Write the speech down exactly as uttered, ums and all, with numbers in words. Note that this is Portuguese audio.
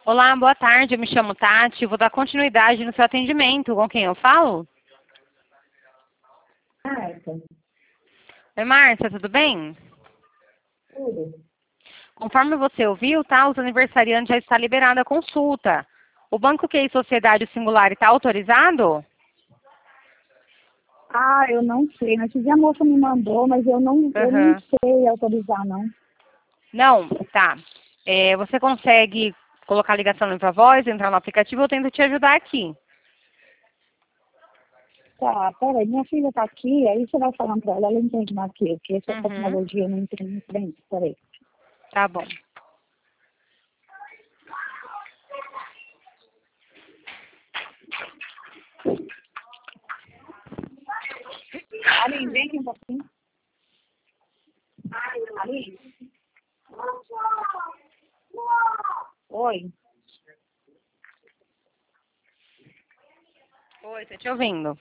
Olá, boa tarde. Eu me chamo Tati. Vou dar continuidade no seu atendimento. Com quem eu falo? Marta, Oi, Márcia, tudo bem? tudo. Conforme você ouviu, tá? Os aniversariantes já está liberada a consulta. O Banco Q I Sociedade Singular está autorizado? Ah, eu não sei. Não tive a moça me mandou, mas eu não, eu não Aham. sei autorizar, não. Não? Tá. É, você consegue colocar a ligação no Viva Voz, entrar no aplicativo? Eu tento te ajudar aqui. Tá, peraí, minha filha tá aqui, aí você vai falando pra ela, ela entende mais que eu, porque essa Uhum. tecnologia não entende muito bem. Peraí. Tá bom. Aline, vem aqui um pouquinho. Aline? Oi. Oi, tô te ouvindo.